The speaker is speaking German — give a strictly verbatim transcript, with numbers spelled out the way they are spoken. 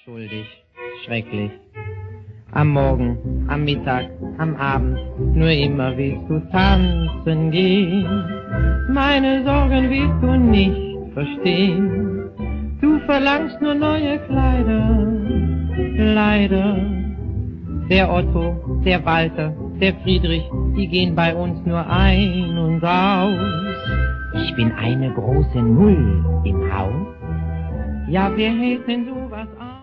schuldig, schrecklich. Am Morgen, am Mittag, am Abend, nur immer willst du tanzen gehen. Meine Sorgen willst du nicht verstehen. Du verlangst nur neue Kleider, leider. Der Otto, der Walter, der Friedrich, die gehen bei uns nur ein und aus. Ich bin eine große Null im Haus. Ja, wer hält denn sowas aus?